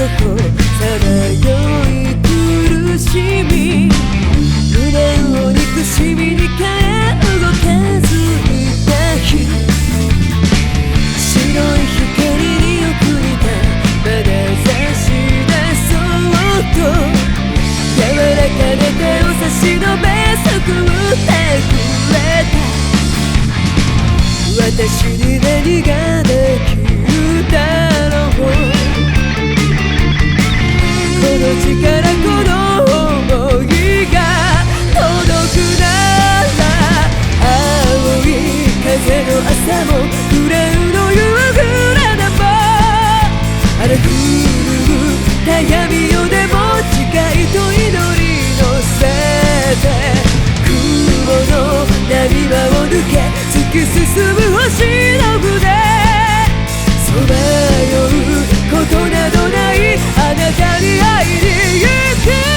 そこさまよい苦しみ、無念を憎しみに変え動かずいた日、白い光に送りたまだ差し出そうと、柔らかな手を差し伸べ救ってくれた。私に何ができるだろう、この力この想いが届くなら、青い風の朝もグレーの夕暮れでも、荒れ狂う悩みよでも誓いと祈り乗せて、雲の波間を抜け突き進む星の船、そばようことなどないあなたに会いに行く。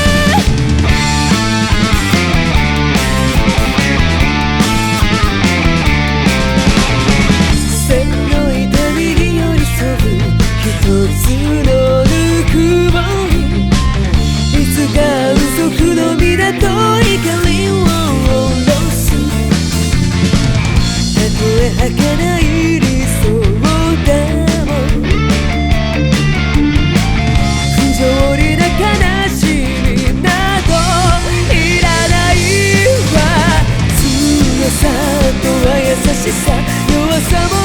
線の痛みに寄り添う一つのぬくもり、いつか嘘不の港光を下ろす、たとえ儚い理想だもん、不条理な悲しみなどいらないわ。強さとは優しさ、弱さも